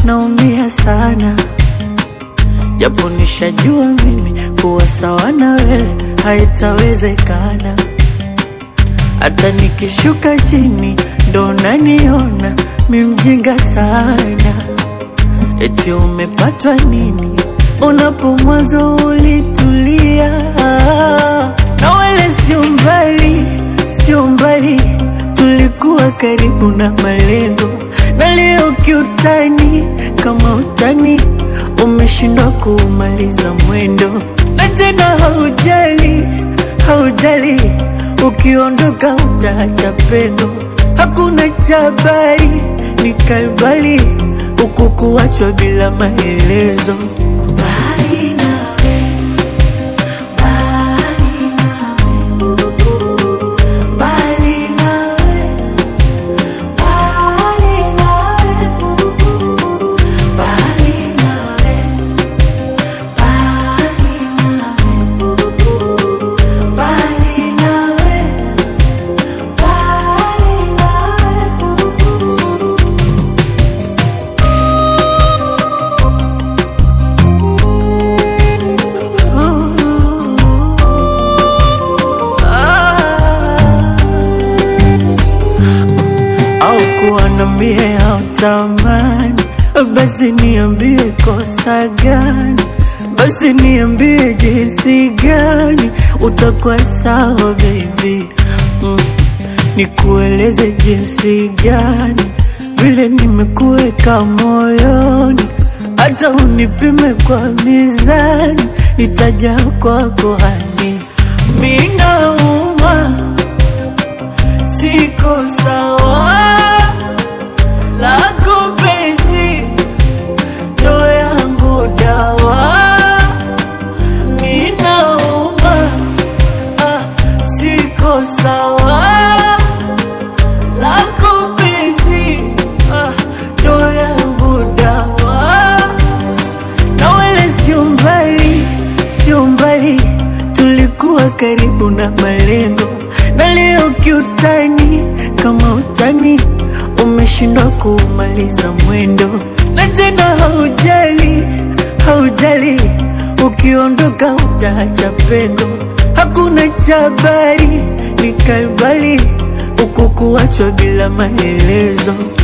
naumia sana, japo nishajua mimi kuwa sawa na wewe haitawezekana. Hata nikishuka chini ndo naniona mi mjinga sana. Eti umepatwa nini unapo mwanzo ulitulia? Na wale sio mbali, tulikuwa karibu na malengo. Na leo kiutani, kama utani umeshindwa kumaliza mwendo. Na tena haujali, ukiondoka utaacha pendo. Hakuna chabari, nikaibali huku kuachwa bila maelezo. Bali nawe, bali nawe, bali nawe, bali nawe, bali nawe, bali nawe, bali au kuwa na mie hautamani, basi niambie kosa gani, basi niambie jinsi gani utakuwa sawa baby. Nikueleze jinsi gani vile nimekuweka moyoni. Hata unipime kwa mizani, nitaja kwako hani. Mimi nauma, siko sawa, lako penzi ndo yangu dawa. Mimi nauma, siko sawa, lako penzi ndo yangu dawa. Na wale sio mbali, tulikuwa karibu na malengo. Na leo kiutani, kama utani umeshindwa kumaliza mwendo. Na tena haujali, ukiondoka utaacha pendo. Hakuna chabari, nikaibali huku kuachwa bila maelezo.